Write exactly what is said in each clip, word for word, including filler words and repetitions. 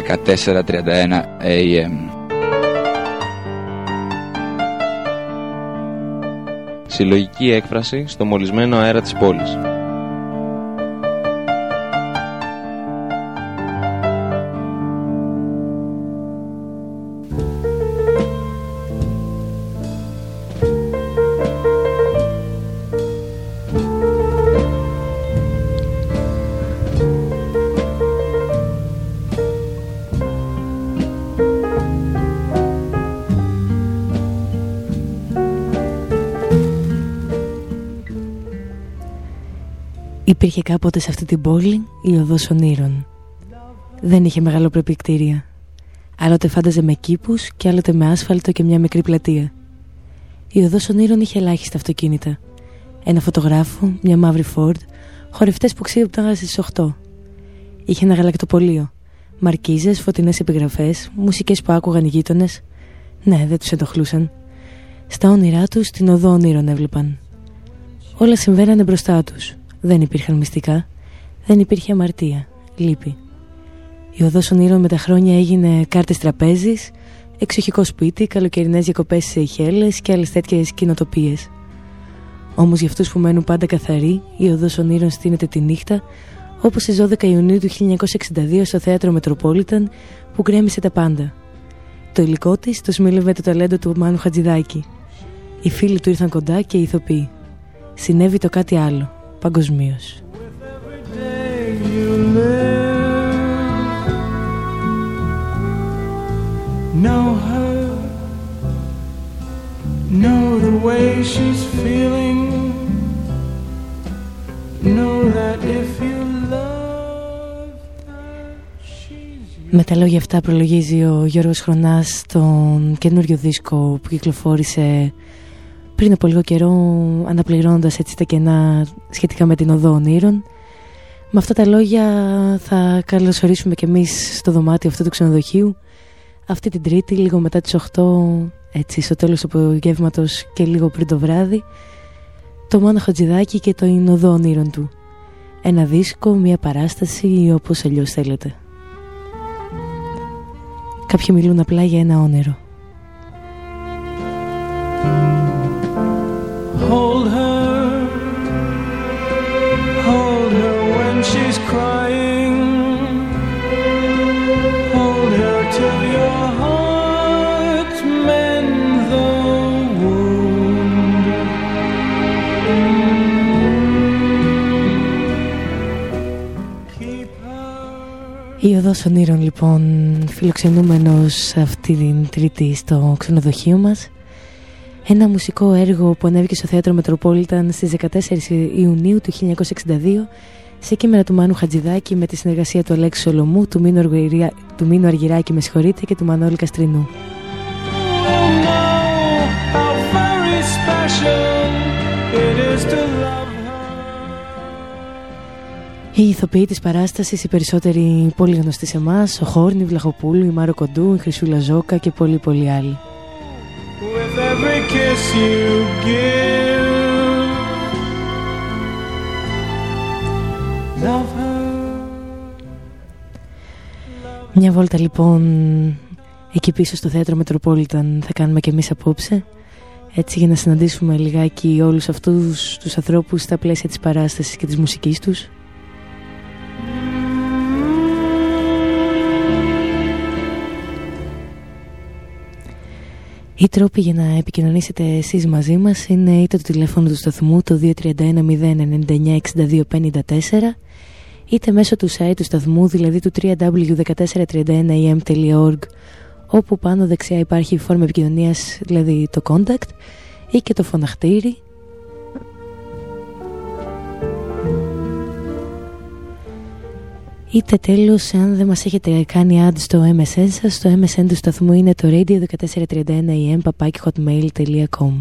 δεκατέσσερα τριάντα ένα έι εμ. Συλλογική έκφραση στο μολυσμένο αέρα της πόλης. Υπήρχε κάποτε σε αυτή την πόλη η οδός ονείρων. Δεν είχε μεγαλοπρεπή κτίρια. Άλλοτε φάνταζε με κήπους και άλλοτε με άσφαλτο και μια μικρή πλατεία. Η οδός ονείρων είχε ελάχιστα αυτοκίνητα. Ένα φωτογράφο, μια μαύρη Ford, χορευτές που ξύπναγαν στις οκτώ. Είχε ένα γαλακτοπωλείο, μαρκίζες, φωτεινές επιγραφές, μουσικές που άκουγαν οι γείτονες. Ναι, δεν τους ενοχλούσαν. Στα όνειρά τους την οδό ονείρων έβλεπαν. Όλα συμβαίνανε μπροστά τους. Δεν υπήρχαν μυστικά, δεν υπήρχε αμαρτία, λύπη. Η οδός ονείρων με τα χρόνια έγινε κάρτες τραπέζης, εξοχικό σπίτι, καλοκαιρινές διακοπές σε Σεϊχέλες και άλλες τέτοιες κοινοτοπίες. Όμως για αυτούς που μένουν πάντα καθαροί, η οδός ονείρων στείνεται τη νύχτα, όπως στις δώδεκα Ιουνίου του χίλια εννιακόσια εξήντα δύο στο θέατρο Μετροπόλιταν, που γκρέμισε τα πάντα. Το υλικό της το σμήλευε το ταλέντο του Μάνου Χατζηδάκη. Οι φίλοι του ήρθαν κοντά και οι ηθοποιοί. Συνέβη το κάτι άλλο. Παγκοσμίως. Know her, know the way she's feeling, know that if you love her, she's... Με τα λόγια αυτά προλογίζει ο Γιώργος Χρονάς τον καινούριο δίσκο που κυκλοφόρησε πριν από λίγο καιρό, αναπληρώνοντας έτσι τα κενά σχετικά με την οδό ονείρων. Με αυτά τα λόγια θα καλωσορίσουμε και εμείς στο δωμάτιο αυτού του ξενοδοχείου αυτή την Τρίτη, λίγο μετά τις οκτώ, έτσι στο τέλος του απογεύματος και λίγο πριν το βράδυ, το Μάνο Χατζηδάκη και το οδό ονείρων του. Ένα δίσκο, μια παράσταση ή όπως αλλιώς θέλετε. Κάποιοι μιλούν απλά για ένα όνειρο. Hold her, hold her when she's crying, hold her till your heart mend the wound. Keep her. Η οδός ονείρων λοιπόν, φιλοξενούμενος αυτή την Τρίτη στο ξενοδοχείο μας. Ένα μουσικό έργο που ανέβηκε στο θέατρο Μετροπόλιταν στις δεκατέσσερις Ιουνίου του χίλια εννιακόσια εξήντα δύο σε κείμενα του Μάνου Χατζηδάκη με τη συνεργασία του Αλέξη Σολομού, του Μίνου, Αργυρά... του Μίνου Αργυράκη με συγχωρείτε, και του Μανώλη Καστρινού. Οι ηθοποιοί της παράστασης, οι περισσότεροι πολύ γνωστοί σε εμάς, ο Χόρνη, η Βλαχοπούλου, η Μάρο Κοντού, η Χρυσούλα Ζώκα και πολλοί πολλοί άλλοι. With every kiss you give, love her. Μια βόλτα λοιπόν εκεί πίσω στο θέατρο Μετροπόλιταν θα κάνουμε και εμείς απόψε, έτσι για να συναντήσουμε λιγάκι όλους αυτούς τους ανθρώπους στα πλαίσια της παράστασης και της μουσικής τους. Οι τρόποι για να επικοινωνήσετε εσείς μαζί μας είναι είτε το τηλέφωνο του σταθμού το δύο τρία ένα μηδέν εννιά εννιά εξήντα δύο πενήντα τέσσερα, είτε μέσω του site του σταθμού, δηλαδή του double-u double-u double-u τελεία δεκατέσσερα τριάντα ένα ε εμ τελεία org, όπου πάνω δεξιά υπάρχει η φόρμα επικοινωνίας, δηλαδή το contact, ή και το φωναχτήρι. Είτε τέλος, αν δεν μας έχετε κάνει add στο εμ ες εν σας, το εμ ες εν του σταθμού είναι το radio δεκατέσσερα τριάντα ένα ε εμ παπάκι hotmail τελεία com.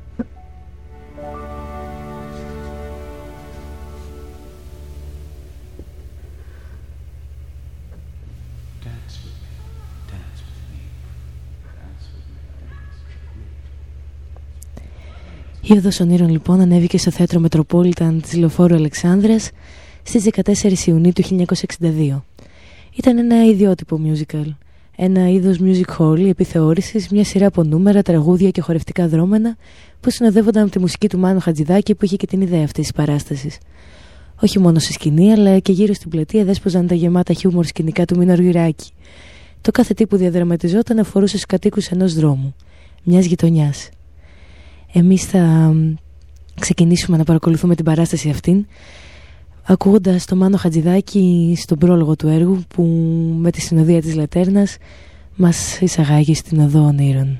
Η οδός ονείρων λοιπόν ανέβηκε στο θέατρο Μετροπόλιταν της Λεωφόρου Αλεξάνδρας στις δεκατέσσερις Ιουνίου του χίλια εννιακόσια εξήντα δύο. Ήταν ένα ιδιότυπο musical, ένα είδος music hall επιθεώρησης, μια σειρά από νούμερα, τραγούδια και χορευτικά δρόμενα που συνοδεύονταν από τη μουσική του Μάνου Χατζηδάκη που είχε και την ιδέα αυτής της παράστασης. Όχι μόνο στη σκηνή, αλλά και γύρω στην πλατεία δέσποζαν τα γεμάτα χιούμορ σκηνικά του Μίνο Αργυράκη. Το κάθε τι που διαδραματιζόταν αφορούσε στους κατοίκους ενός δρόμου, μιας γειτονιάς. Εμείς θα ξεκινήσουμε να παρακολουθούμε την παράσταση αυτήν, ακούγοντας το Μάνο Χατζηδάκη στον πρόλογο του έργου που με τη συνοδεία της Λατέρνας μας εισαγάγει στην Οδό Ονείρων.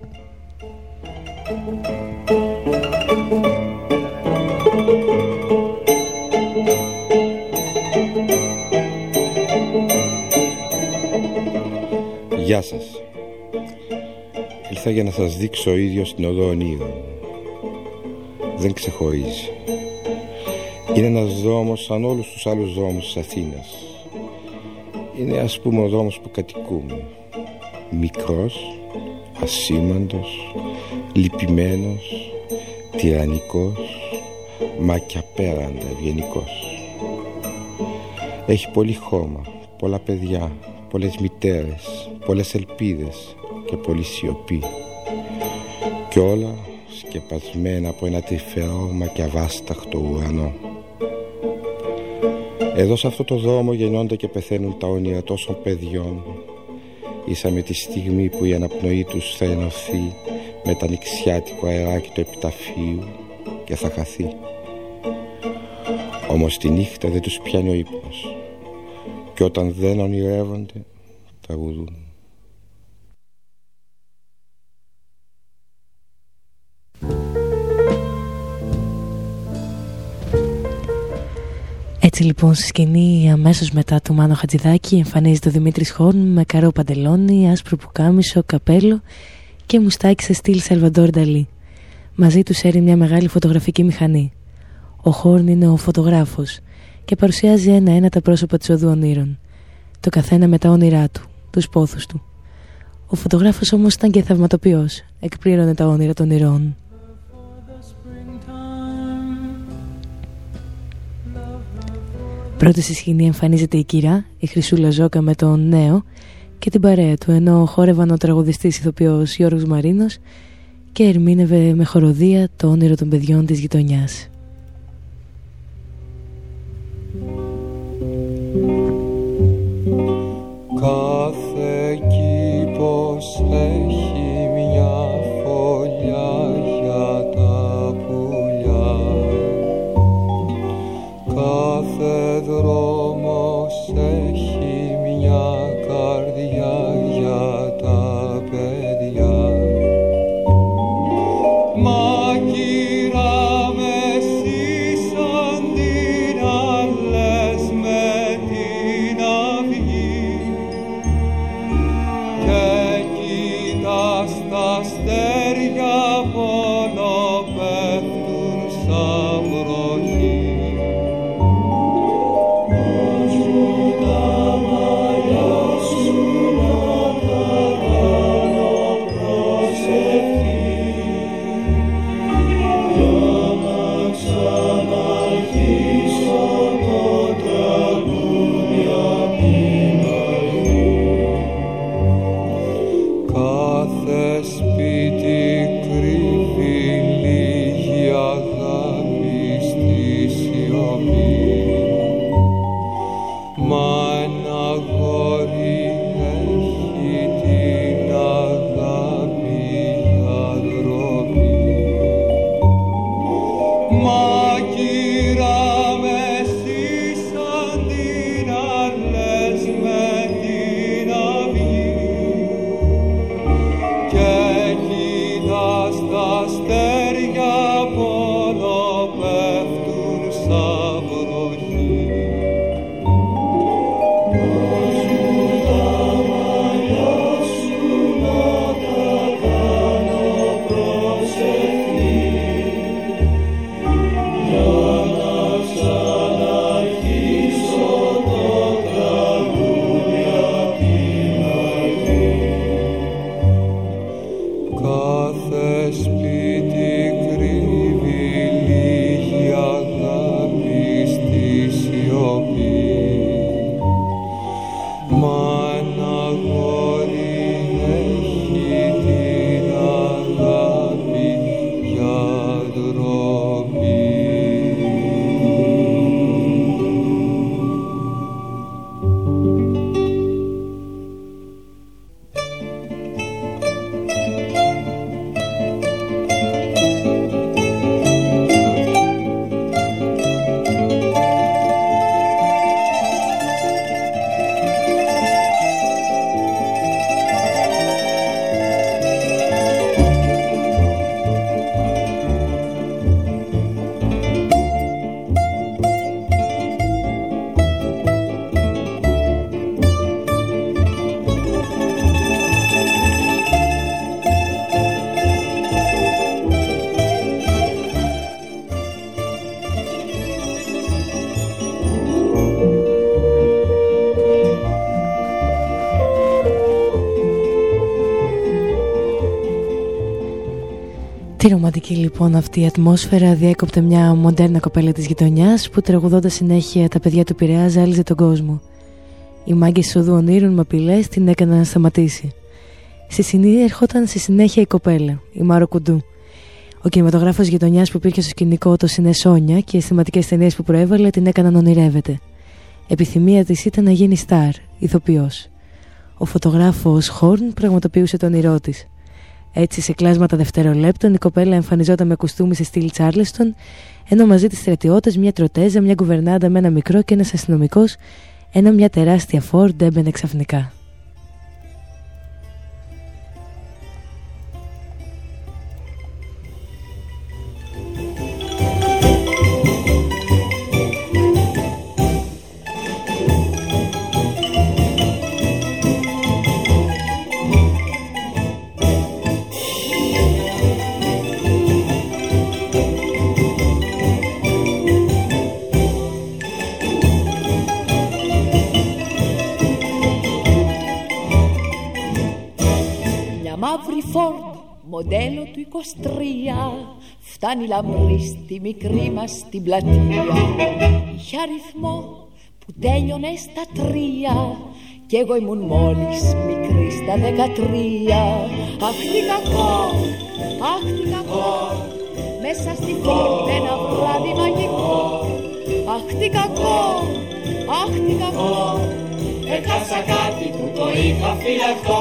Γεια σας. Ήρθα για να σας δείξω ο ίδιος την Οδό Ονείρων. Δεν ξεχωρίζει. Είναι ένας δρόμος σαν όλους τους άλλους δρόμους της Αθήνας. Είναι, ας πούμε, ο δρόμος που κατοικούμε. Μικρός, ασήμαντος, λυπημένος, τυραννικός, μα και απέραντα ευγενικός. Έχει πολύ χώμα, πολλά παιδιά, πολλές μητέρες, πολλές ελπίδες και πολλή σιωπή. Κι όλα σκεπασμένα από ένα τρυφερό μα και αβάσταχτο ουρανό. Εδώ σε αυτό το δρόμο γεννιόνται και πεθαίνουν τα όνειρα τόσων παιδιών, ίσα με τη στιγμή που η αναπνοή τους θα ενωθεί με τα νηξιάτικο αεράκι του επιταφείου και θα χαθεί. Όμως τη νύχτα δεν τους πιάνει ο ύπνος και όταν δεν ονειρεύονται τραγουδούν. Έτσι λοιπόν στη σκηνή αμέσως μετά του Μάνο Χατζηδάκη εμφανίζεται ο Δημήτρης Χόρν με καρό παντελόνι, άσπρο πουκάμισο, καπέλο και μουστάκι σε στυλ Σαλβαντόρ Νταλί. Μαζί του έρει μια μεγάλη φωτογραφική μηχανή. Ο Χόρν είναι ο φωτογράφος και παρουσιάζει ένα-ένα τα πρόσωπα της Οδού Ονείρων, το καθένα με τα όνειρά του, τους πόθους του. Ο φωτογράφος όμως ήταν και θαυματοποιός, εκπλήρωνε τα όνειρα των ηρώων. Πρώτη στη σκηνή εμφανίζεται η Κυρά, η Χρυσούλα Ζόκα με τον Νέο και την παρέα του, ενώ χόρευαν ο τραγουδιστής ηθοποιός Γιώργος Μαρίνος και ερμήνευε με χοροδία το όνειρο των παιδιών της γειτονιάς. Κάθε κήπος έχει μια φωλιά για τα πουλιά. Κάθε δρόμος έχει μια καρδιά για τα παιδιά. Μα κύρα με σύσαν την άλλες με την αυγή και κοίτας τα αστέρια μόνο πέφτουν σαν βροχή. Τι ρομαντική λοιπόν αυτή η ατμόσφαιρα διέκοπτε μια μοντέρνα κοπέλα της γειτονιάς που τραγουδώντας συνέχεια τα παιδιά του Πειραιά ζάλιζε τον κόσμο. Οι μάγκες της οδού ονείρων με απειλές την έκαναν να σταματήσει. Στη σκηνή ερχόταν στη συνέχεια η κοπέλα, η Μάρο Κουντού. Ο κινηματογράφος γειτονιάς που υπήρχε στο σκηνικό, το Σινέ Σόνια, και οι αισθηματικές ταινίες που προέβαλε την έκαναν να ονειρεύεται. Επιθυμία της ήταν να γίνει στάρ, ηθοποιός. Ο φωτογράφος Χόρν πραγματοποιούσε τον όνειρό της. Έτσι, σε κλάσματα δευτερολέπτων, η κοπέλα εμφανιζόταν με κουστούμι σε στυλ Τσάρλεστον, ενώ μαζί της στρατιώτες, μια τροτέζα, μια γκουβερνάντα με ένα μικρό και ένας αστυνομικός, ενώ μια τεράστια Φόρντ έμπαινε ξαφνικά. Μαύρη Φόρντ, μοντέλο του είκοσι τρία, φτάνει λαμπρή στη μικρή μας την πλατεία. Είχε αριθμό που τέλειωνε στα τρία κι εγώ ήμουν μόλις μικρή στα δεκατρία. Αχ τι κακό, αχ τι κακό, μέσα στη Φόρντ ένα βράδυ μαγικό. Αχ τι κακό, αχ τι κακό, έχασα κάτι που το είχα φυλαχτό.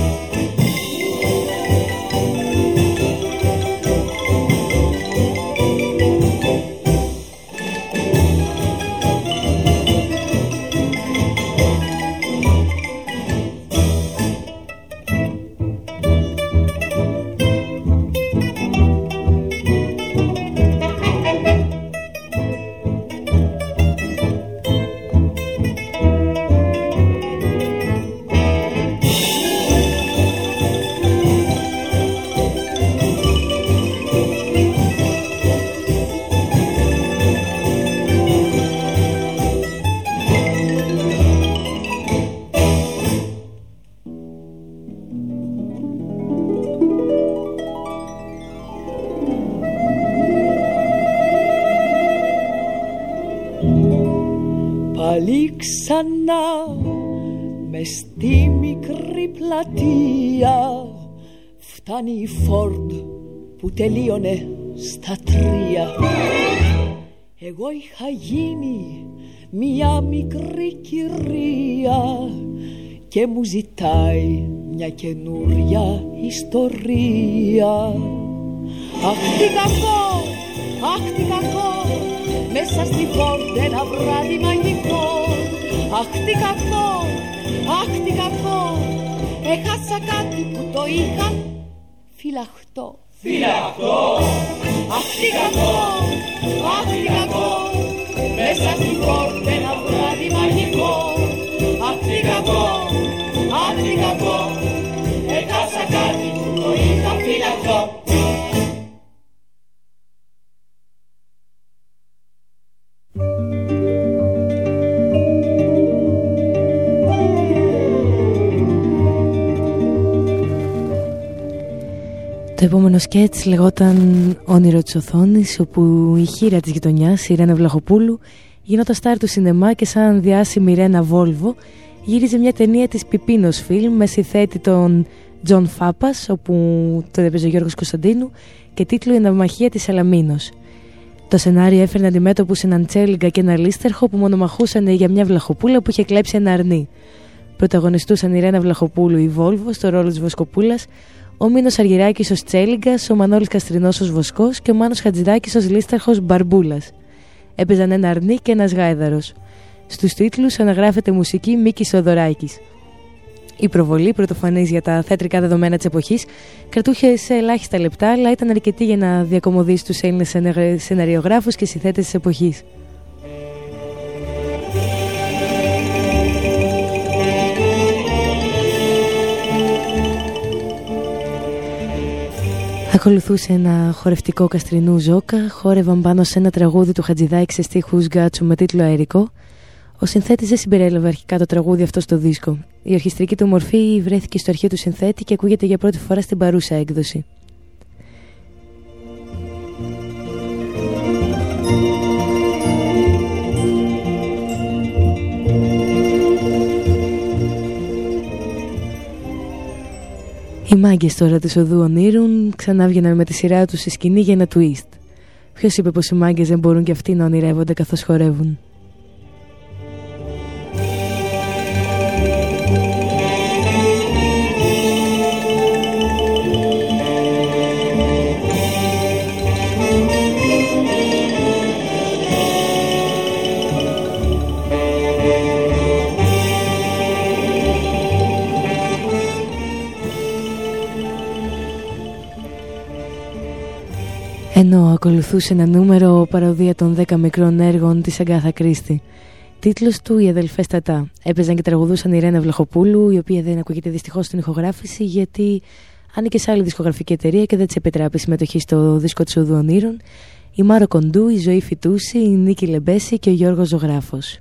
Ξανά μες στη μικρή πλατεία φτάνει η Φόρντ που τελείωνε στα τρία. Εγώ είχα γίνει μια μικρή κυρία και μου ζητάει μια καινούρια ιστορία. Αχ τι κακό, αχ τι κακό, μέσα στη Φόρντ ένα βράδυ μαγικό. Αχ τι κακό, αχ τι κακό, έχασα κάτι που το είχα φυλαχτό. Φυλαχτό, αχ τι κακό, αχ τι κακό, μέσα στη Φόρντ ένα βράδυ μαγικό. Αχ τι κακό, αχ τι κακό, έχασα κάτι που το είχα φυλαχτό. Το επόμενο σκέτς λεγόταν «Όνειρο της οθόνης», όπου η χήρα της γειτονιάς, η Ρένα Βλαχοπούλου, γινόταν στάρ του σινεμά και σαν διάσημη Ρένα Βόλβο γύριζε μια ταινία της Πιπίνος Φιλμ με συνθέτη τον Τζον Φάπας, όπου το έπαιζε ο Γιώργος Κωνσταντίνου, και τίτλο «Η ναυμαχία της Σαλαμίνος». Το σενάριο έφερνε αντιμέτωπους έναν Τσέλιγκα και ένα Λίστερχο που μονομαχούσαν για μια βλαχοπούλα που είχε κλέψει ένα αρνί. Πρωταγωνιστούσαν η Ρένα Βλαχοπούλου, η Βόλβο, στο ρόλο της Βοσκοπούλας, ο Μίνος Αργυράκης ως Τσέλιγκας, ο Μανώλης Καστρινός ως Βοσκός και ο Μάνος Χατζηδάκης ως Λίσταρχος Μπαρμπούλας. Έπαιζαν ένα αρνί και ένας γάιδαρος. Στους τίτλους αναγράφεται μουσική Μίκης Θοδωράκης. Η προβολή, πρωτοφανής για τα θέατρικα δεδομένα της εποχής, κρατούσε σε ελάχιστα λεπτά, αλλά ήταν αρκετή για να διακομωδήσει τους Έλληνες σεναριογράφους και συνθέτες της εποχής. Ακολουθούσε ένα χορευτικό Καστρινού Ζόκα, χόρευαν πάνω σε ένα τραγούδι του Χατζηδάκη σε στίχους Γκάτσου με τίτλο Αερικό. Ο συνθέτης δεν συμπεριέλαβε αρχικά το τραγούδι αυτό στο δίσκο. Η ορχιστρική του μορφή βρέθηκε στο αρχείο του συνθέτη και ακούγεται για πρώτη φορά στην παρούσα έκδοση. Οι μάγκες τώρα της Οδού Ονείρων ξανά βγαίναν με τη σειρά τους στη σκηνή για ένα twist. Ποιος είπε πως οι μάγκες δεν μπορούν και αυτοί να ονειρεύονται καθώς χορεύουν? Ενώ ακολουθούσε ένα νούμερο παροδία των δέκα μικρών έργων της Αγκάθα Κρίστη. Τίτλος του «Οι αδελφές Τατά». Έπαιζαν και τραγουδούσαν η Ρένα Βλαχοπούλου, η οποία δεν ακούγεται δυστυχώς στην ηχογράφηση, γιατί άνοιγε σε άλλη δισκογραφική εταιρεία και δεν της επιτράπει συμμετοχή στο δίσκο της Οδού Ονείρων. Η Μάρο Κοντού, η Ζωή Φιτούση, η Νίκη Λεμπέση και ο Γιώργος Ζωγράφος.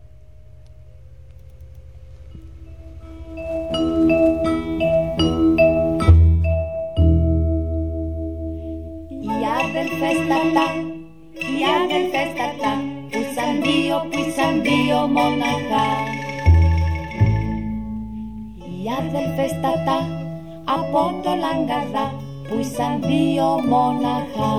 Αδελφές Τατά, οι αδελφές Τατά, που σαν δύο, που σαν δύο μοναχά. Οι αδελφές Τατά, από το Λαγκαδά, που σαν δύο μοναχά.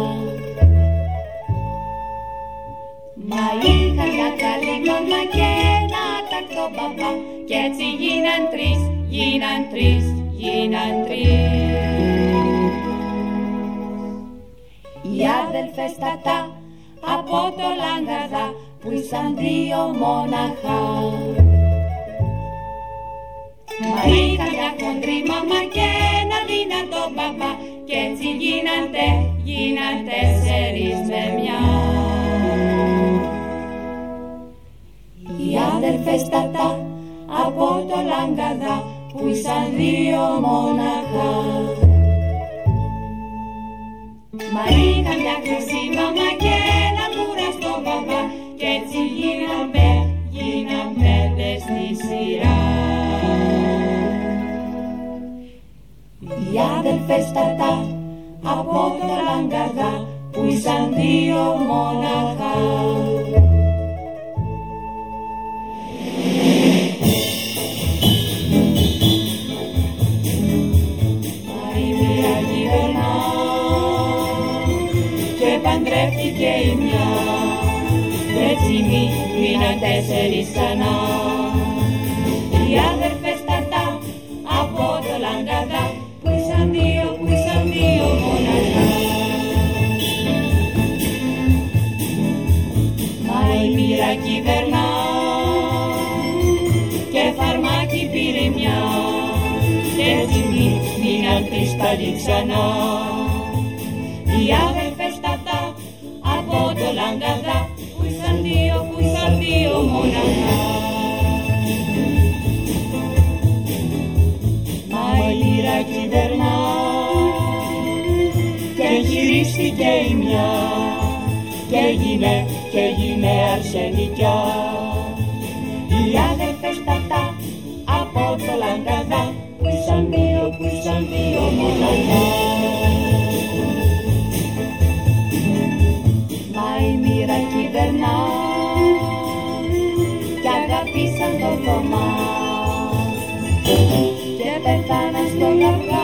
Μα είχαν μια καλή μαμά και ένα τακτό μπαμπά, κι έτσι γίναν τρεις, γίναν τρεις, γίναν τρεις. Οι αδελφές Τατά από το Λαγκαδά που ήσαν δύο μοναχά. Μα είχαν μια χοντρή μαμά και ένα δυνατό μπαμπά κι έτσι γίνατε, γίναν τέσσερις με μια. Οι αδελφές Τατά από το Λαγκαδά που ήσαν δύο μοναχά. Μα είχαν μια χρυσή μαμά και ένα κουραστό μπαμπά κι έτσι γίναμε, γίναμε πέντε στη σειρά. Οι αδελφές Τατά από το Λαγκαδά που ήσαν δύο μοναχά. Παντρεύτηκε η μια κι έτσι μείναν τέσσερις ξανά. Οι αδερφές Τατά από το Λαγκαδά που ήσαν δύο, που ήσαν δύο μοναχά. Μα η μοίρα κυβερνά και φαρμάκι πήρε μια κι έτσι μείναν τρεις πάλι ξανά. Οι αδερφές Τατά από το Λαγκαδά που ήσαν δύο, που ήσαν δύο μοναχά. Μα η μοίρα κυβερνά και γυρίστηκε η μια και έγινε, και έγινε αρσενικιά. Οι αδερφές Τατά από το Λαγκαδά που ήσαν δύο, που ήσαν δύο μοναχά. Η μοίρα κυβερνά κι αγαπήσαν το Θωμά και πεθάναν στο γαργά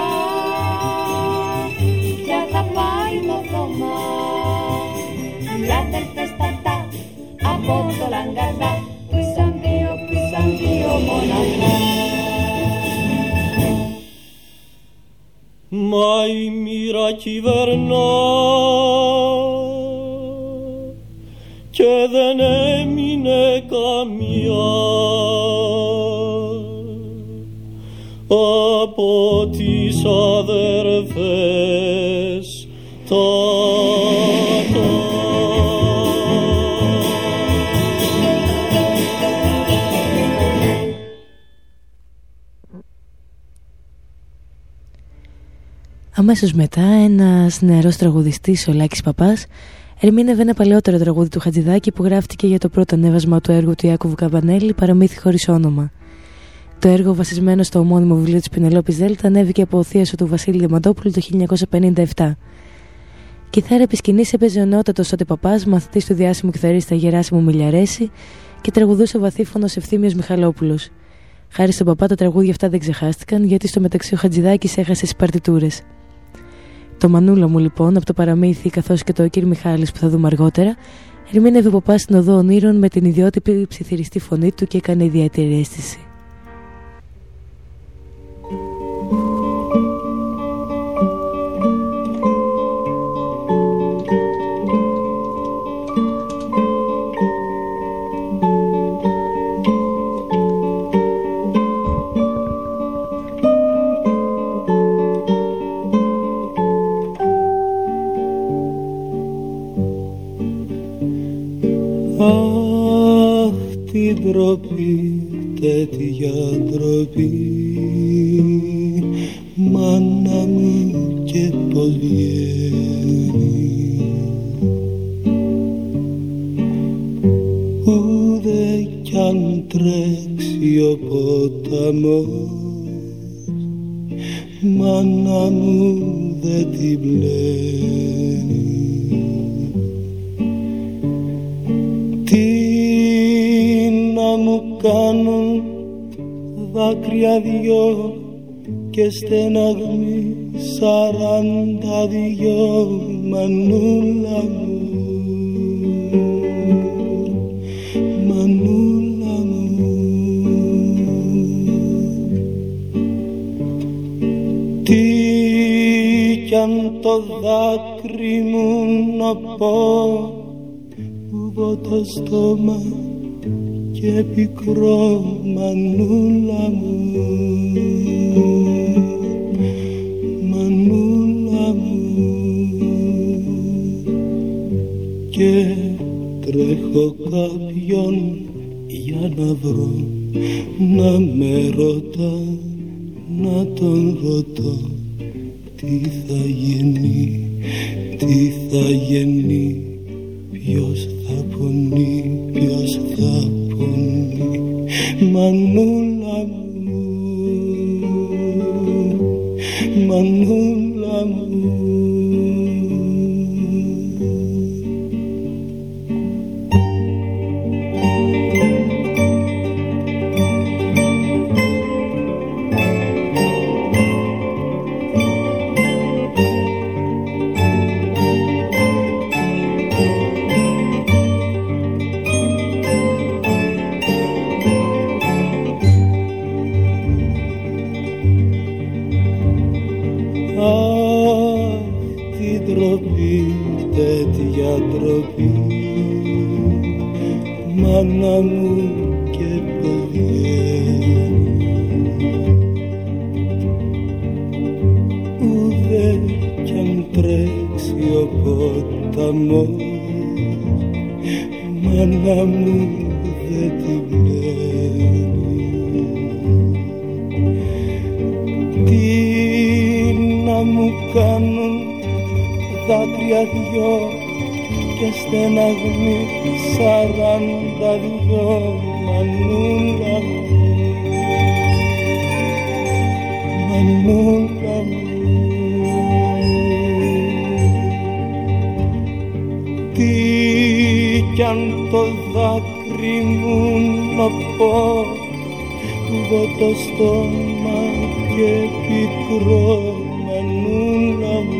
για θα πάει το Θωμά. Οι αδερφές Τατά από το Λαγκαδά που ήσαν δύο, που ήσαν δύο μοναχά. Μα η μοίρα κυβερνά και δεν έμεινε καμιά από τις αδερφές Τατά. Αμέσως μετά ένας νεαρός τραγουδιστής, ο Λάκης Παπάς, ερμήνευε ένα παλαιότερο τραγούδι του Χατζηδάκη που γράφτηκε για το πρώτο ανέβασμα του έργου του Ιάκωβου Καμπανέλη, Παραμύθι χωρίς όνομα. Το έργο, βασισμένο στο ομώνυμο βιβλίο της Πινελόπης Δέλτα, ανέβηκε από θίασο του Βασίλη Διαμαντόπουλου το χίλια εννιακόσια πενήντα επτά. Κιθάρα επί σκηνής έπαιζε ο νεότατος τότε Παπάς, μαθητής του διάσημου κιθαρίστα Γεράσιμου Μιλιαρέση, και τραγουδούσε ο βαθύφωνος Ευθύμιος Μιχαλόπουλος. Χάρη στον παπά τα τραγούδια αυτά δεν ξεχάστηκαν, γιατί στο μεταξύ ο Χατζηδάκης έχασε τις παρτιτούρες. Το Μανούλα μου λοιπόν, από το παραμύθι, καθώς και το Ο Κύρ Μιχάλης που θα δούμε αργότερα, ερμήνευε ο παπάς στην Οδό Ονείρων με την ιδιότυπη ψιθυριστή φωνή του και έκανε ιδιαίτερη αίσθηση. Ντροπή, τέτοια ντροπή, μάνα μου και πως βγαίνει, ούτε κι αν τρέξει ο ποταμός, μάνα μου δεν την πλένει. Κάνουν δάκρυα δυο και στεναγμοί σαράντα δυο, μανούλα μου, μανούλα μου. Τι κι αν το δάκρυ μου να πω, ούβω το στόμα και πικρό, μανούλα μου, μανούλα μου. Και τρέχω κάποιον για να βρω, να με ρωτά, να τον ρωτώ, τι θα γίνει, τι θα γίνει, ποιος θα πονεί, ποιος θα πονεί, μανούλα μου, μανούλα μου. Μάνα μου και πηγαίνει, ούτε κι αν τρέξει ο ποταμός, μάνα μου δεν την πλένει. Τι να μου κάνουν δάκρυα δυο και στεναγμοί σαράντα δυο, μανούλα μου, μανούλα μου. Τι κι αν το δάκρυ μου να πω, εγώ το στόμα και πικρό, μανούλα μου.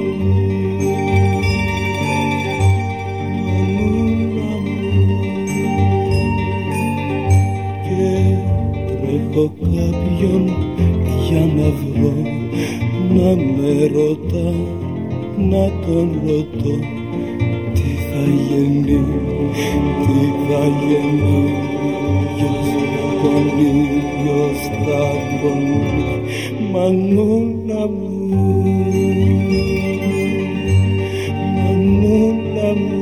Έχω κάποιον για να βρω, να με ρωτά, να τον ρωτώ, τι θα γίνει, τι θα γίνει, ποιος θα πονεί, ποιος θα πονεί, μανούλα μου, μανούλα μου.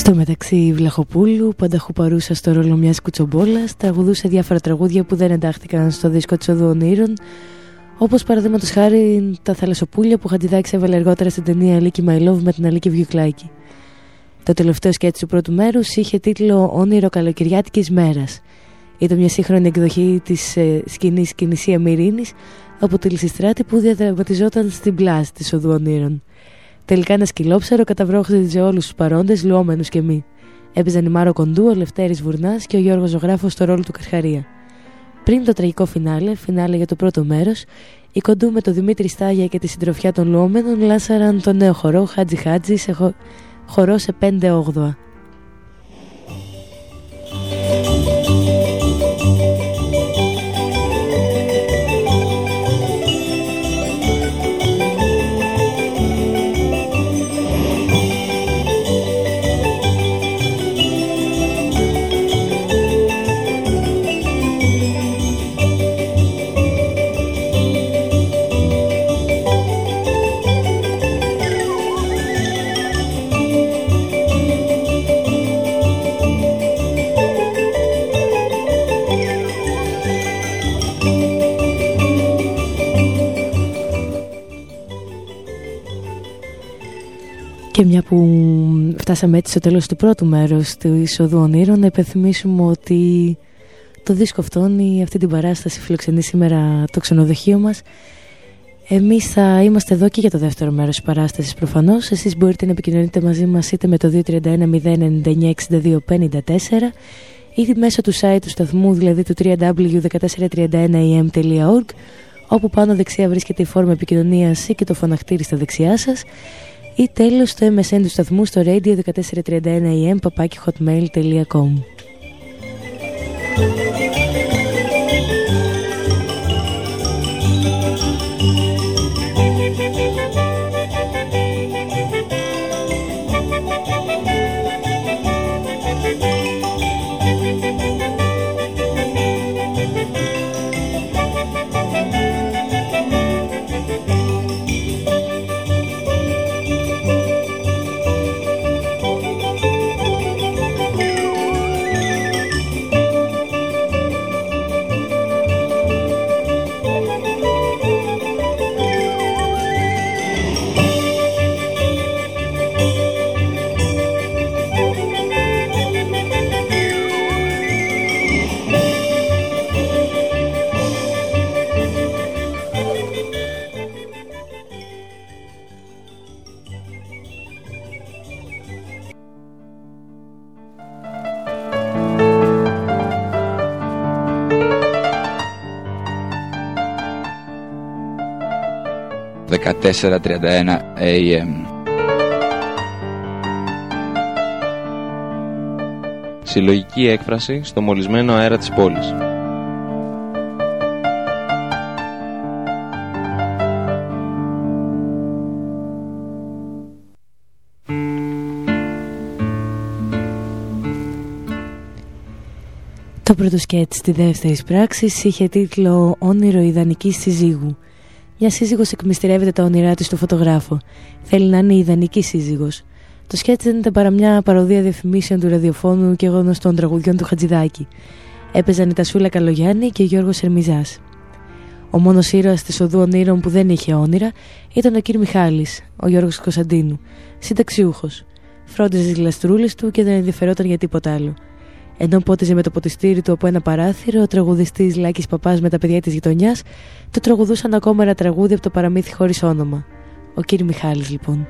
Στο μεταξύ η Βλαχοπούλου, πανταχού παρούσα στο ρόλο μιας κουτσομπόλας, τραγουδούσε διάφορα τραγούδια που δεν εντάχθηκαν στο δίσκο της Οδού Ονείρων, όπως παραδείγματος χάρη τα Θαλασσοπούλια που Χατζηδάκης έβαλε αργότερα στην ταινία Αλίκη My Love με την Αλίκη Βιουκλάκη. Το τελευταίο σκέτς του πρώτου μέρους είχε τίτλο «Όνειρο καλοκαιριάτικης μέρας». Ήταν μια σύγχρονη εκδοχή της ε, σκηνής Κινησία Μυρίνης από τη Λυσιστράτη που διαδραματιζόταν στην πλάση της Οδού Ονείρων. Τελικά ένα σκυλόψαρο καταβρόχτιζε όλους τους παρόντες, λουόμενους και μη. Έπαιζαν η Μάρο Κοντού, ο Λευτέρης Βουρνάς και ο Γιώργος Ζωγράφος στο ρόλο του Καρχαρία. Πριν το τραγικό φινάλε, φινάλε για το πρώτο μέρος, η Κοντού με τον Δημήτρη Στάγια και τη συντροφιά των λουόμενων λάσαραν το νέο χορό Χάτζι Χάτζι σε χο... χορό σε πέντε όγδοα. Και μια που φτάσαμε έτσι στο τέλος του πρώτου μέρους της Οδού Ονείρων, να υπενθυμίσουμε ότι το δίσκο αυτόν, αυτή την παράσταση φιλοξενεί σήμερα το ξενοδοχείο μας. Εμείς θα είμαστε εδώ και για το δεύτερο μέρος της παράστασης προφανώς. Εσείς μπορείτε να επικοινωνείτε μαζί μας είτε με το δύο τρία ένα μηδέν εννιά εννιά εξήντα δύο πενήντα τέσσερα είτε μέσω του site του σταθμού, δηλαδή του double-u double-u double-u τελεία τετρακόσια τριάντα ένα ε εμ τελεία org, όπου πάνω δεξιά βρίσκεται η φόρμα επικοινωνίας ή και το φωναχτήρι στα δεξιά σας, ή τέλος στο εμ ες εν του σταθμού στο radio δεκατέσσερα τριάντα ένα ε εμ παπάκι hotmail τελεία com. δεκατέσσερα τριάντα ένα έι εμ. Συλλογική έκφραση στο μολυσμένο αέρα της πόλης. Το πρώτο σκέτς της δεύτερης πράξης είχε τίτλο «Όνειρο ιδανικής συζύγου». Μια σύζυγος εκμυστηρεύεται τα όνειρά της στο φωτογράφο. Θέλει να είναι η ιδανική σύζυγος. Το σκέτς δεν ήταν παρά μια παροδία διαφημίσεων του ραδιοφώνου και γνωστών τραγουδιών του Χατζηδάκη. Έπαιζαν η Τασούλα Καλογιάννη και ο Γιώργος Ερμιζάς. Ο μόνος ήρωας της Οδού Ονείρων που δεν είχε όνειρα ήταν ο κ. Μιχάλης, ο Γιώργος Κωνσταντίνου, συνταξιούχος. Φρόντιζε τις λαστρούλες του και δεν ενδιαφερόταν για τίποτα άλλο. Ενώ πότιζε με το ποτιστήρι του από ένα παράθυρο, ο τραγουδιστής Λάκης Παπάς με τα παιδιά της γειτονιάς του τραγουδούσαν ακόμα ένα τραγούδι από το παραμύθι χωρίς όνομα. Ο κ. Μιχάλης λοιπόν.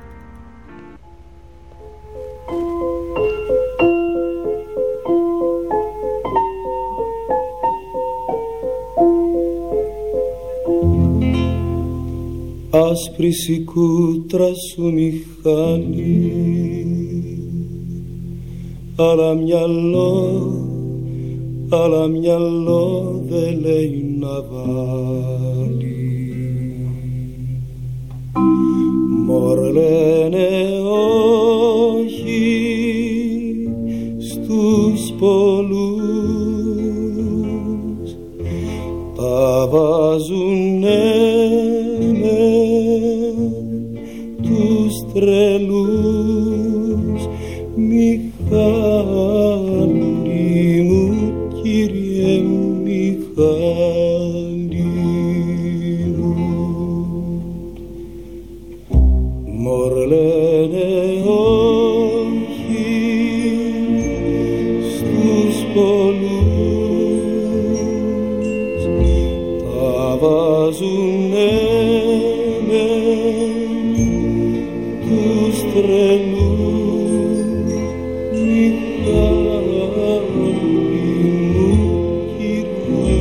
Άσπρη η κούτρα σου μηχανή, αλλά μυαλό, αλλά μυαλό δεν λέει να βάλει. Μωρ λένε όχι στους πολλούς, τα βάζουνε με τους τρελούς. Μη λένε όχι στους πολλούς, τα βάζουνε με τους τρελούς. Μιχάλη μου, κύριε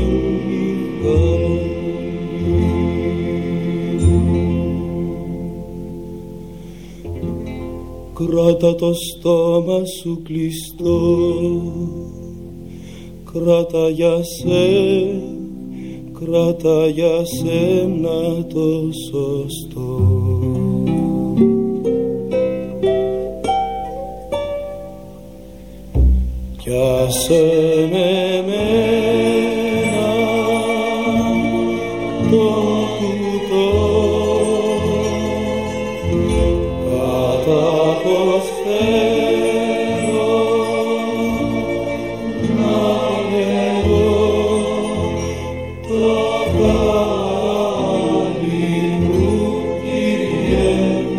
Μιχάλη, κράτα το στόμα σου κλειστό, κράτα για σε, κράτα για σένα το σωστό. Κι άσε με μένα τον κουτό, κατά πως θέλω να λέγω το χάρι μου, Κύριε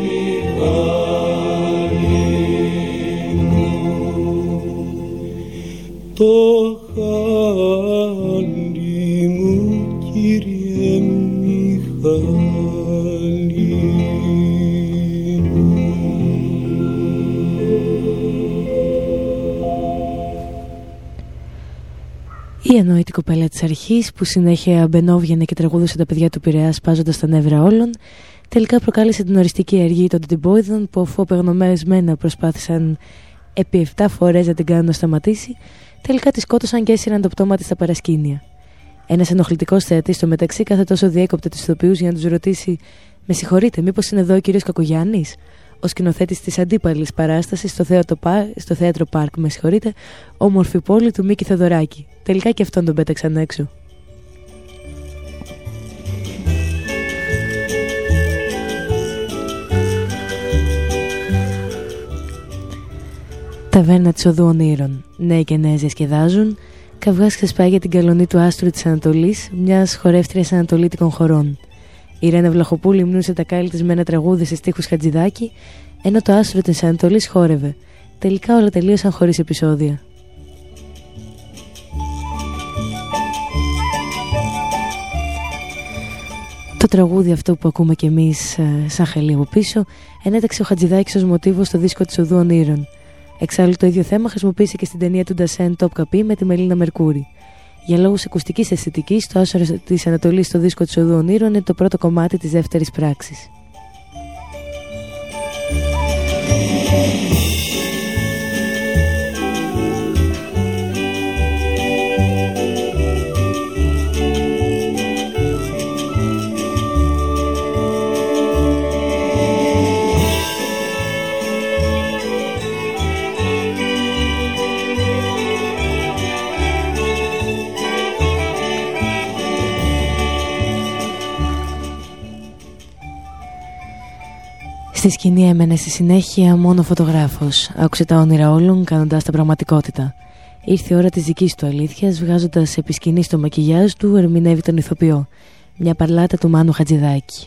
Μιχάλη μου, το χάρι μου, Κύριε Μιχάλη. Η ανόητη κοπέλα της αρχής, που συνέχεια μπαινόβγαινε και τραγούδωσε τα παιδιά του Πειραιά σπάζοντας τα νεύρα όλων, τελικά προκάλεσε την οριστική αργή των τυμπόιδων, που αφού απεγνωμένα προσπάθησαν επί εφτά φορές να την κάνουν να σταματήσει, τελικά τη σκότωσαν και έσυραν το πτώμα της στα παρασκήνια. Ένας ενοχλητικός θεατής στο μεταξύ κάθε τόσο διέκοπτε τους ηθοποιούς για να τους ρωτήσει: «Με συγχωρείτε, μήπως είναι εδώ ο κύριος Κακογιάννης?» Ο σκηνοθέτης της αντίπαλης παράστασης στο θέατρο, στο θέατρο Πάρκ, με συγχωρείτε, όμορφη πόλη του Μίκη Θεοδωράκη. Τελικά και αυτόν τον πέταξαν έξω. Ταβέρνα της Οδού Ονείρων. Νέοι και νέες διασκεδάζουν. Καυγάς ξεσπάει για την καλονή του άστρου της Ανατολής, μιας χορεύτριας ανατολίτικων χωρών. Η Ρένα Βλαχοπούλη μνούσε τα κάλλη της με ένα τραγούδι σε στίχους Χατζηδάκη, ενώ το άστρο της Ανατολής χόρευε. Τελικά όλα τελείωσαν χωρίς επεισόδια. Το τραγούδι αυτό που ακούμε κι εμείς σαν χαλί από πίσω ενέταξε ο Χατζηδάκης ως μοτίβο στο δίσκο της Οδού Ονείρων. Εξάλλου το ίδιο θέμα χρησιμοποίησε και στην ταινία του Ντασέν Top Καπί με τη Μελίνα Μερκούρη. Για λόγους ακουστικής αισθητικής, το άστρο της Ανατολής στο δίσκο της Οδού Ονείρων είναι το πρώτο κομμάτι της δεύτερης πράξης. Στη σκηνή έμενε στη συνέχεια μόνο φωτογράφος. Άκουσε τα όνειρα όλων κάνοντας τα πραγματικότητα. Ήρθε η ώρα της δικής του αλήθειας, βγάζοντας επί σκηνής το μακιγιάζ του, ερμηνεύει τον ηθοποιό. Μια παρλάτα του Μάνου Χατζηδάκη.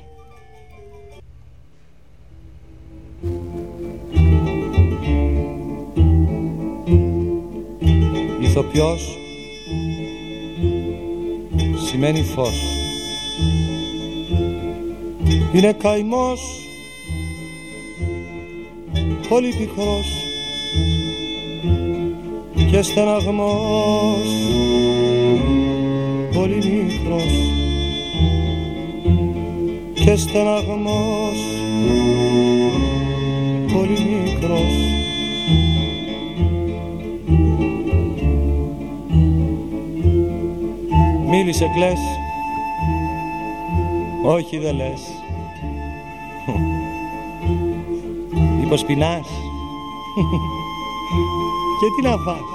Ηθοποιός σημαίνει φως. Είναι καημός πολύ πικρός και στεναγμός πολύ μικρός και στεναγμός πολύ μικρός. Μίλησε, κλαις? Όχι, δεν λες. Μήπως πεινάς? Και τι να φας?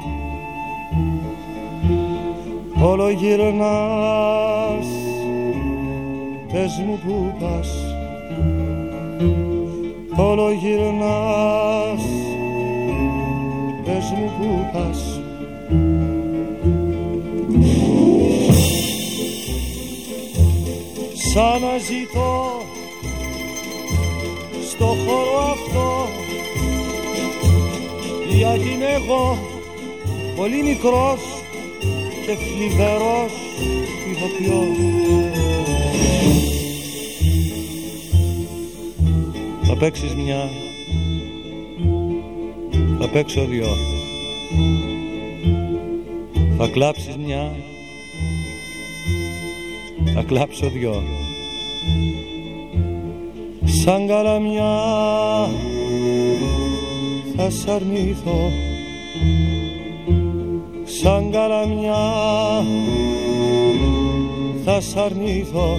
Όλο γυρνάς, πες μου που πας. Όλο γυρνάς, πες μου που πας. Σαν να ζητώ στο χώρο αυτό, γιατί είμαι εγώ πολύ μικρός και θλιβερός ηθοποιός. Θα παίξεις μια, θα παίξω δυο, θα κλάψεις μια, θα κλάψω δυο. Σαν καλαμιά θα σ' αρνηθώ, σαν καλαμιά θα σ' αρνηθώ.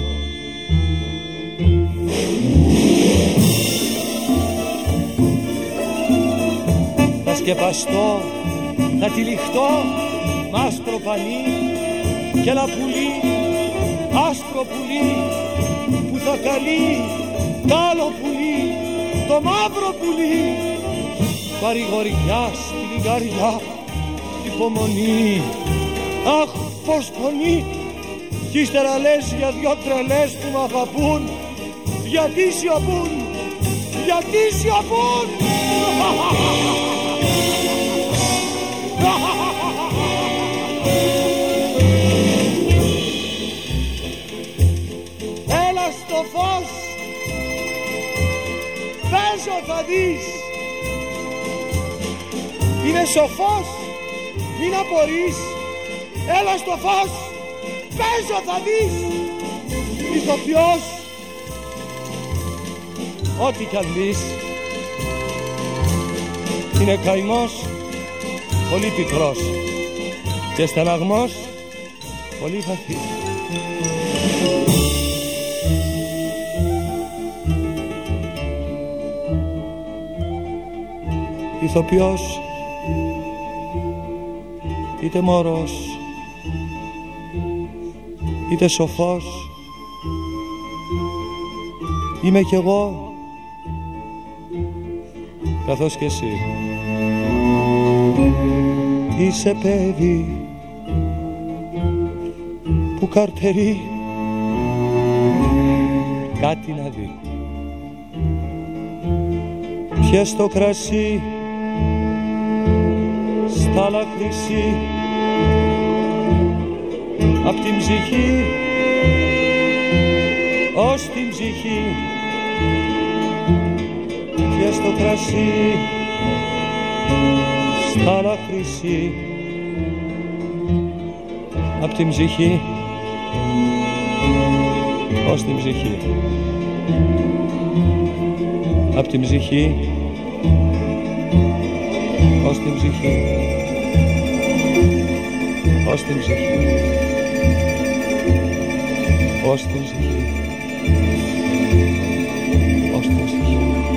Θα σκεπαστώ, θα τυλιχτώ μ' άσπρο πανί και ένα πουλί, άσπρο πουλί που θα καλεί τ' άλλο πουλί, το μαύρο πουλί. Παρηγοριά στη λιγαριά, υπομονή, αχ πως πονεί. Κι ύστερα λες για δυο τρελές που μ' αγαπούν, γιατί σιωπούν, γιατί σιωπούν. Έλα στο φως, παίζω θα δεις. Είναι σοφός, μην απορείς. Έλα στο φως, παίζω θα δεις. Ηθοποιός, ό,τι κι αν δεις. Είναι καημός, πολύ πικρός και στεναγμός, πολύ βαθύς. Ηθοποιός, είτε μωρός, είτε σοφός, είμαι κι εγώ, καθώς κι εσύ. Είσαι παιδί που καρτερεί κάτι να δει. Πιες το κρασί στα λαχρυσί, απ' την ψυχή ως την ψυχή. Πιες το κρασί στα λαχρυσί, απ' την ψυχή ως την ψυχή. Απ' την ψυχή ως την ψυχή, ως την ψυχή, ως την ψυχή, ως την ψυχή.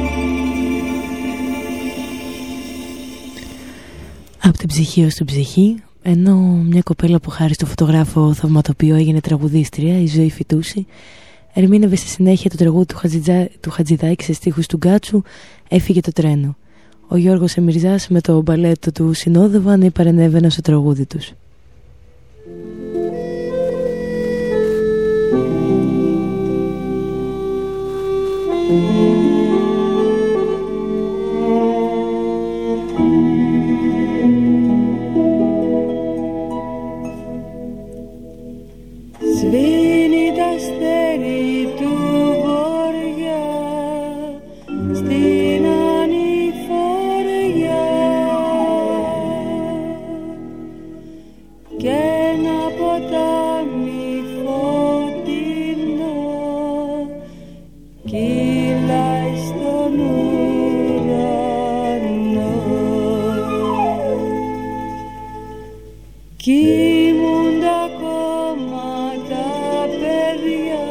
Από την ψυχή ως την ψυχή, ενώ μια κοπέλα που χάρη στο φωτογράφο θαυματοποιό έγινε τραγουδίστρια, η Ζωή Φιτούση, ερμήνευε στη συνέχεια το τραγούδι του, Χατζητζά, του Χατζηδάκη σε στίχους του Γκάτσου, «Έφυγε το τρένο». Ο Γιώργος Εμιρζάς με το μπαλέτο του συνόδευαν ή παρενέβαιναν στο τραγούδι τους. Σβήνει τα αστέρι του βοριά στην ανηφοριά και ένα ποτάμι φωτεινό κυλάει στον ουρανό. Κοιμούνται ακόμα τα παιδιά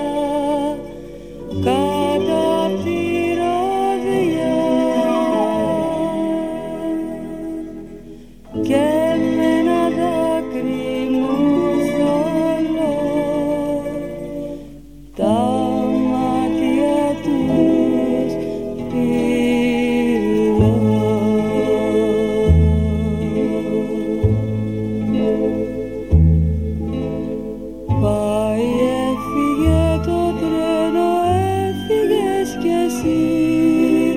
κάτω απ' τη ροδιά και με ένα δάκρυ μου θολώ τα μάτια τους πυρώ. Πάει, έφυγε το τρένο, έφυγες κι εσύ.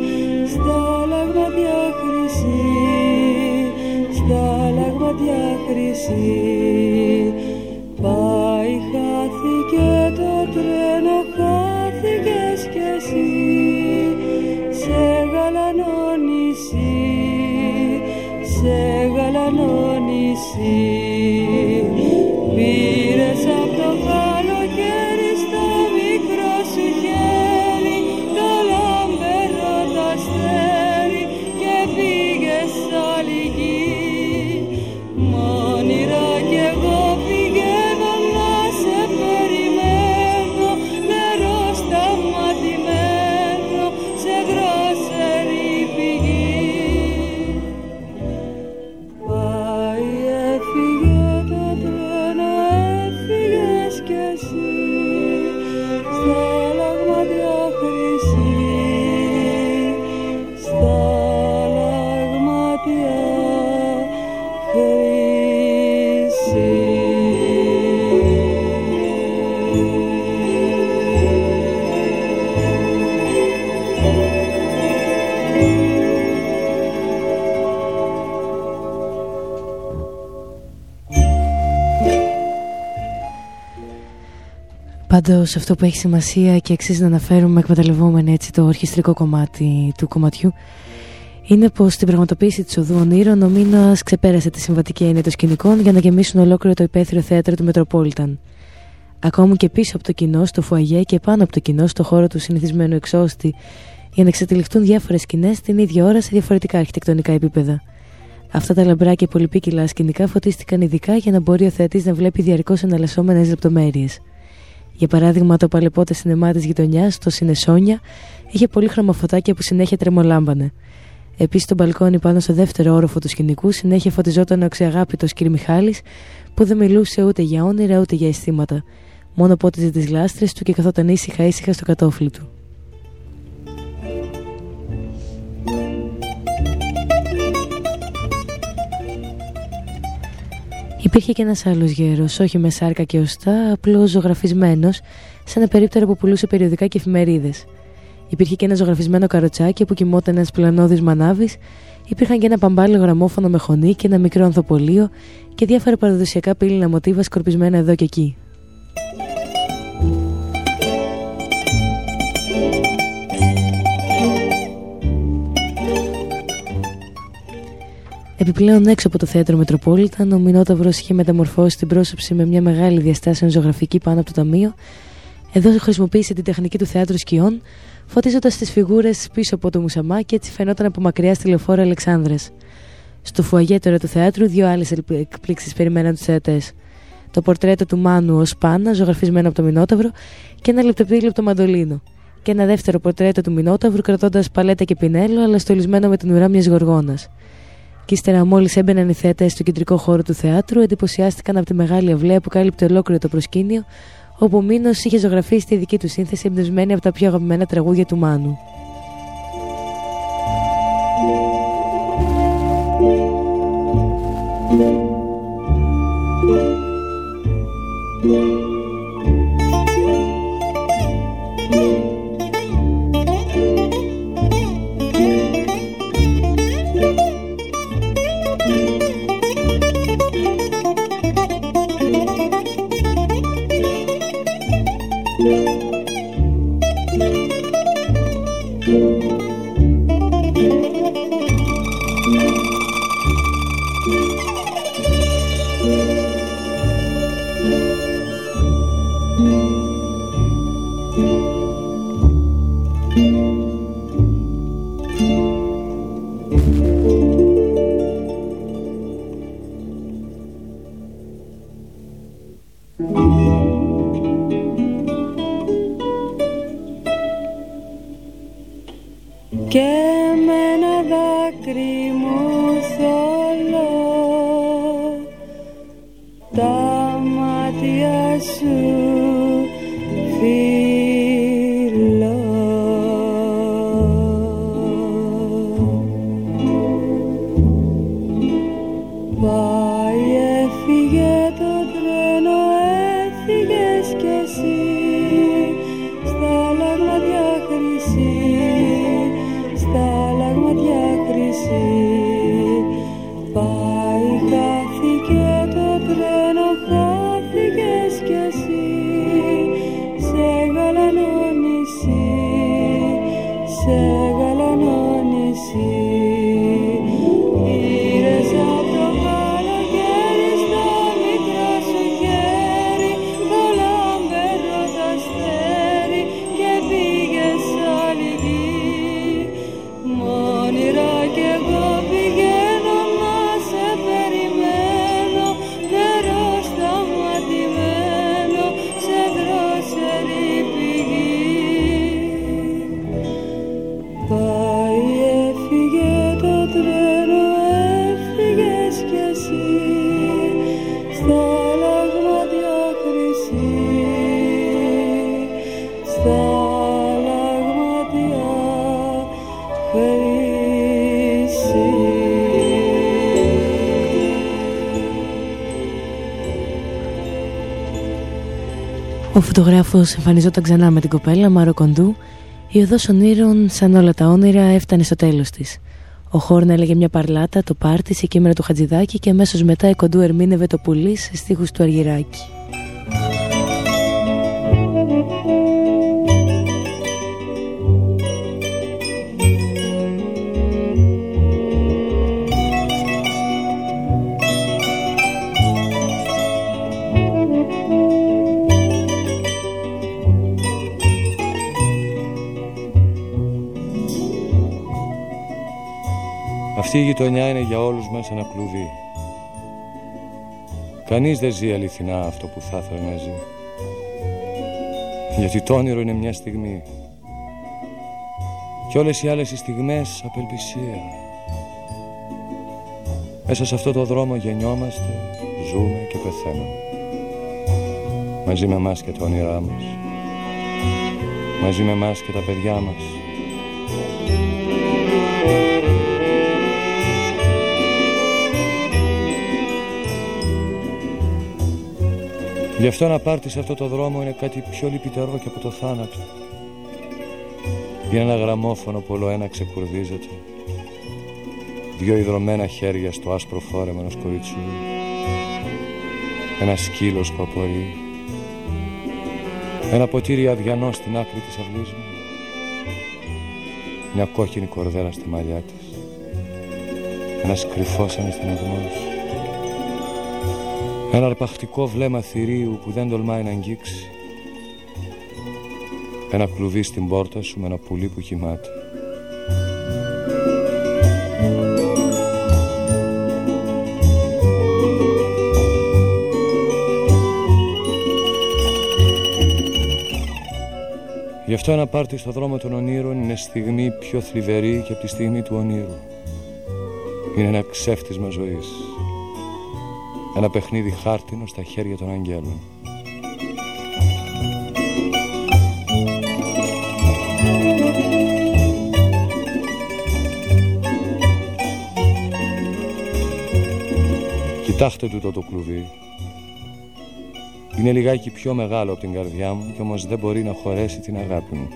εσύ. Πάει, χάθηκε το τρένο, χάθηκες κι εσύ. Σε γαλανό νησί, σε γαλανό νησί. Πήρες απ' το καλοκαίρι στο μικρό σου χέρι το λαμπερό το αστέρι και πήγες άλλη γη. Μ' όνειρα κι εγώ πηγαίνω να σε περιμένω, νερό σταματημένο σε δρόσερη πηγή. Πάει, έφυγε το τρένο, έφυγες κι εσύ στα λαγμάτια χρυσή, στα λαγμάτια χρυσή. Πάντως αυτό που έχει σημασία και αξίζει να αναφέρουμε εκμεταλλευόμενοι έτσι το ορχιστρικό κομμάτι του κομματιού είναι πως στην πραγματοποίηση της Οδού Ονείρων ο Μίνωας ξεπέρασε τη συμβατική έννοια των σκηνικών για να γεμίσουν ολόκληρο το υπαίθριο θέατρο του Μετροπόλιταν. Ακόμη και πίσω από το κοινό, στο φουαγέ και πάνω από το κοινό, στο χώρο του συνηθισμένου εξώστη, για να εξατυλιχτούν διάφορες σκηνές την ίδια ώρα σε διαφορετικά αρχιτεκτονικά επίπεδα. Αυτά τα λαμπρά και πολυπίκυλα σκηνικά φωτίστηκαν ειδικά για να μπορεί ο θεατής να βλέπει διαρκώς εναλλασσόμενες λεπτομέρειες. Για παράδειγμα, το παλαιπότε σινεμά της γειτονιάς, το Σινεσόνια, είχε πολύχρωμα φωτάκια που συνέχεια τρεμολάμπανε. Επίσης, στο μπαλκόνι πάνω στο δεύτερο όροφο του σκηνικού συνέχεια φωτιζόταν ο αξιαγάπητος κ. Μιχάλης, που δεν μιλούσε ούτε για όνειρα ούτε για αισθήματα. Μόνο πότιζε τις λάστρες του και καθόταν ήσυχα ήσυχα στο κατόφλι του. Υπήρχε και ένας άλλος γέρος, όχι με σάρκα και οστά, απλώς ζωγραφισμένος, σε ένα περίπτερο που πουλούσε περιοδικά και εφημερίδες. Υπήρχε και ένα ζωγραφισμένο καροτσάκι που κοιμόταν ένας πλανόδης μανάβης, υπήρχαν και ένα παμπάλαιο γραμμόφωνο με χωνή και ένα μικρό ανθοπολείο και διάφορα παραδοσιακά πύληνα μοτίβα σκορπισμένα εδώ και εκεί. Επιπλέον, έξω από το θέατρο Μετροπόλιταν, ο Μινόταυρος είχε μεταμορφώσει την πρόσωψη με μια μεγάλη διαστάσεων ζωγραφική πάνω από το ταμείο. Εδώ χρησιμοποίησε την τεχνική του θεάτρου σκιών, φωτίζοντας τις φιγούρες πίσω από το μουσαμά και έτσι φαινόταν από μακριά στη λεωφόρο Αλεξάνδρας. Στο φουαγέ τώρα του θεάτρου, δύο άλλες εκπλήξεις περιμέναν τους θεατές. Το πορτρέτο του Μάνου ως Πάνα, ζωγραφισμένο από το Μινόταυρο, και ένα λεπτοπρίλεπτο μαντολίνο. Και ένα δεύτερο πορτρέτο του Μινόταυρου κρατώντας παλέτα και πινέλο, αλλά στολισμένο με την ουρά μιας γοργόνας. Και ύστερα, μόλις έμπαιναν οι θεατές στο κεντρικό χώρο του θεάτρου, εντυπωσιάστηκαν από τη μεγάλη αυλαία που κάλυπτε ολόκληρο το προσκήνιο, όπου ο Μίνος είχε ζωγραφίσει τη δική του σύνθεση εμπνευσμένη από τα πιο αγαπημένα τραγούδια του Μάνου. Πάει, χάθηκε το σε γαλανό νησί. Πήρες απ' το καλοκαίρι στο μικρό σου χέρι το λαμπερό το αστέρι και πήγες άλλη γη. Μ' όνειρα κι εγώ πηγαίνω να σε περιμένω, νερό σταματημένο σε δρόσερη πηγή. Πάει, έφυγε το τρένο, έφυγες κι εσύ στα λαγμάτια χρυσή, στα λαγμάτια χρυσή. Ο φωτογράφος εμφανιζόταν ξανά με την κοπέλα Μάρο Κοντού. Η οδός ονείρων, σαν όλα τα όνειρα, έφτανε στο τέλος της. Ο Χόρν έλεγε μια παρλάτα, το πάρτι, σε κείμενα του Χατζηδάκη και αμέσως μετά η Κοντού ερμήνευε το πουλί σε στίχους του Αργυράκη. Αυτή η γειτονιά είναι για όλους μας ένα κλουβί. Κανείς δεν ζει αληθινά αυτό που θα ήθελε να ζει. Γιατί το όνειρο είναι μια στιγμή κι όλες οι άλλες οι στιγμές απελπισία. Μέσα σε αυτό το δρόμο γεννιόμαστε, ζούμε και πεθαίνουμε. Μαζί με εμάς και τα όνειρά μας, μαζί με εμάς και τα παιδιά μας. Γι' αυτό να πάρτι σε αυτό το δρόμο είναι κάτι πιο λυπητερό και από το θάνατο. Είναι ένα γραμμόφωνο που όλο ένα ξεκουρδίζεται, δυο ιδρωμένα χέρια στο άσπρο φόρεμα ενός κοριτσιού, ένα σκύλος που απορεί, ένα ποτήρι αδιανό στην άκρη της αυλής μου, μια κόκκινη κορδέλα στα μαλλιά της, ένας κρυφός αναισθηματισμός, ένα αρπακτικό βλέμμα θηρίου που δεν τολμάει να αγγίξει, ένα κλουβί στην πόρτα σου με ένα πουλί που κοιμάται. Γι' αυτό ένα πάρτι στο δρόμο των ονείρων είναι στιγμή πιο θλιβερή και από τη στιγμή του ονείρου. Είναι ένα ξέφτισμα ζωής, ένα παιχνίδι χάρτινο στα χέρια των αγγέλων. Κοιτάξτε τούτο το κλουβί. Είναι λιγάκι πιο μεγάλο από την καρδιά μου κι όμως δεν μπορεί να χωρέσει την αγάπη μου.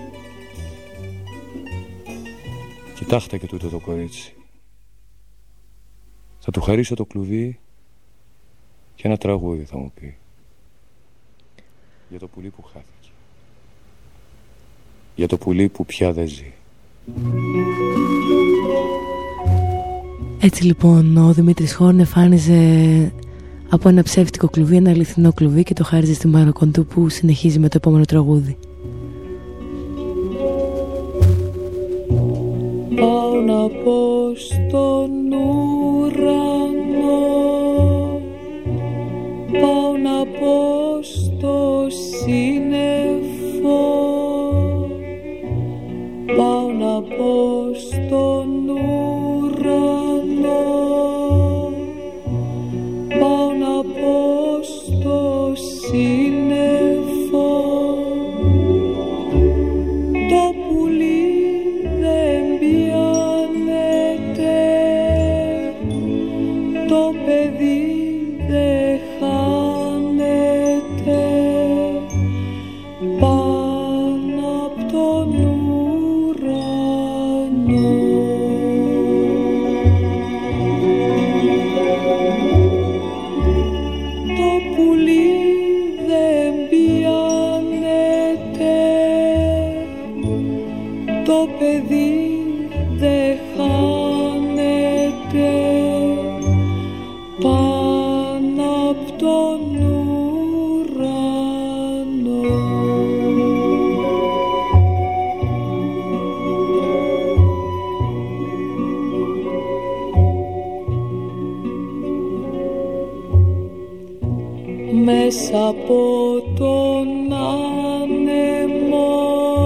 Κοιτάξτε και τούτο το κορίτσι. Θα του χαρίσω το κλουβί και ένα τραγούδι θα μου πει. Για το πουλί που χάθηκε. Για το πουλί που πια δεν ζει. Έτσι λοιπόν ο Δημήτρης Χόρν εμφάνιζε από ένα ψεύτικο κλουβί ένα αληθινό κλουβί και το χάριζε στη Μάρο Κοντού που συνεχίζει με το επόμενο τραγούδι. Πάω να πω στον ουρανό, πάω να πω στο σύννεφο, πάω να πω στον ουρανό, πάω να πω στο σύννεφο. Το πουλί δεν πιάνεται, το παιδί δεν χάνεται, πάνω απ' τον ουρανό. το παιδί δεν χάνεται πάνω απ' τον ουρανό. Μέσα από τον άνεμο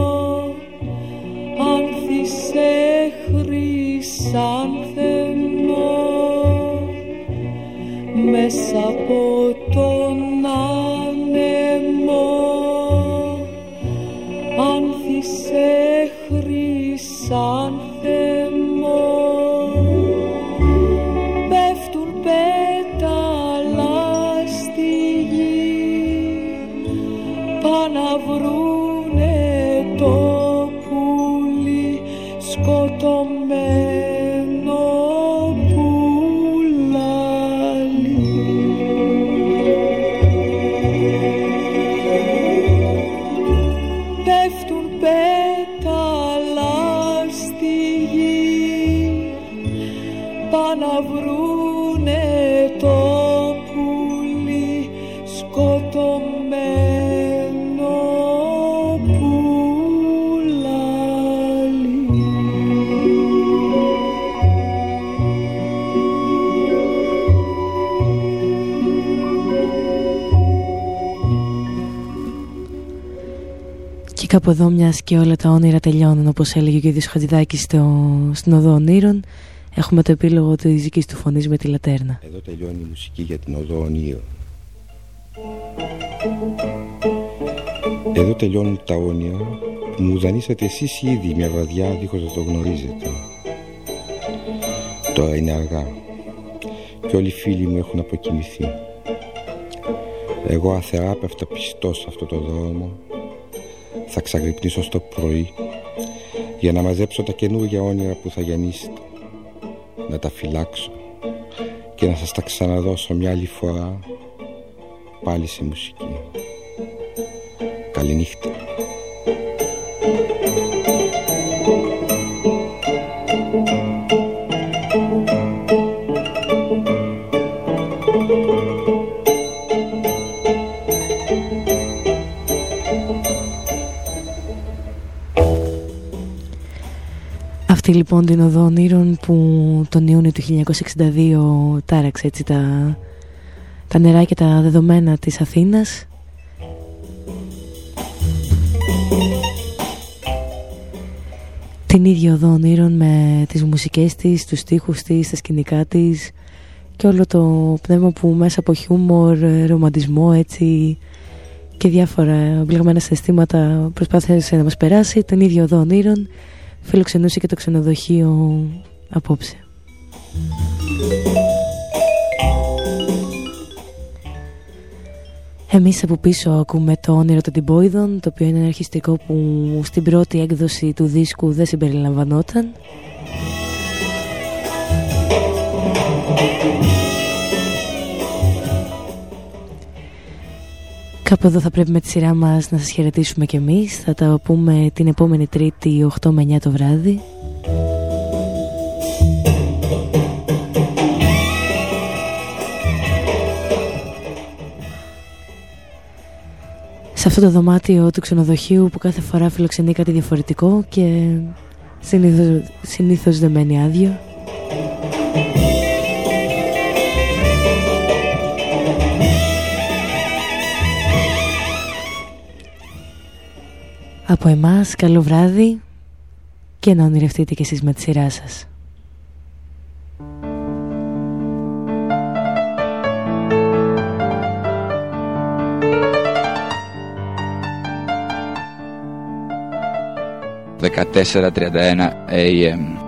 άνθησε χρυσάνθεμο, μέσα από τον άνεμο άνθησε χρυσάνθεμο, πέφτουν πέταλα στη γη, πά' να βρουνε το πουλί σκοτωμένο πουλάλι. Πέφτουν πέταλα στη γη, πά' να βρουνε το πουλί σκοτωμένο πουλάλι. Και κάπου εδώ, μιας και όλα τα όνειρα τελειώνουν, όπως έλεγε και ο ίδιος Χατζηδάκης στο, στην Οδό Ονείρων, έχουμε το επίλογο της δικής του φωνής με τη Λατέρνα. Εδώ τελειώνει η μουσική για την Οδό Ονείρων. Εδώ τελειώνουν τα όνειρα που μου δανείσατε εσείς ήδη μια βραδιά δίχως να το γνωρίζετε. Τώρα είναι αργά και όλοι οι φίλοι μου έχουν αποκοιμηθεί. Εγώ αθεράπευτα πιστός σε αυτό το δρόμο θα ξαγρυπνήσω στο πρωί για να μαζέψω τα καινούργια όνειρα που θα γεννήσετε, να τα φυλάξω και να σας τα ξαναδώσω μια άλλη φορά πάλι σε μουσική. Καληνύχτα. Αυτή λοιπόν την Οδό Ονείρων που τον Ιούνιο του χίλια εννιακόσια εξήντα δύο τάραξε έτσι τα, τα νερά και τα δεδομένα της Αθήνας. Την ίδια Οδό Ονείρων με τις μουσικές της, τους στίχους της, τα σκηνικά της και όλο το πνεύμα που μέσα από χιούμορ, ρομαντισμό έτσι και διάφορα μπλεγμένα αισθήματα προσπάθησε να μας περάσει. Την ίδια Οδό Ονείρων φιλοξενούσε και το ξενοδοχείο απόψε. Εμείς από πίσω ακούμε το όνειρο των Τυμπόιδων, το οποίο είναι ένα αρχιστικό που στην πρώτη έκδοση του δίσκου δεν συμπεριλαμβανόταν. Κάπου εδώ θα πρέπει με τη σειρά μας να σας χαιρετήσουμε κι εμείς. Θα τα πούμε την επόμενη Τρίτη οκτώ με εννιά το βράδυ. Σε αυτό το δωμάτιο του ξενοδοχείου που κάθε φορά φιλοξενεί κάτι διαφορετικό και συνήθως, συνήθως δεν μένει άδειο. Από εμάς καλό βράδυ και να ονειρευτείτε κι εσείς με τη σειρά σας. δεκατέσσερα τριάντα ένα έι εμ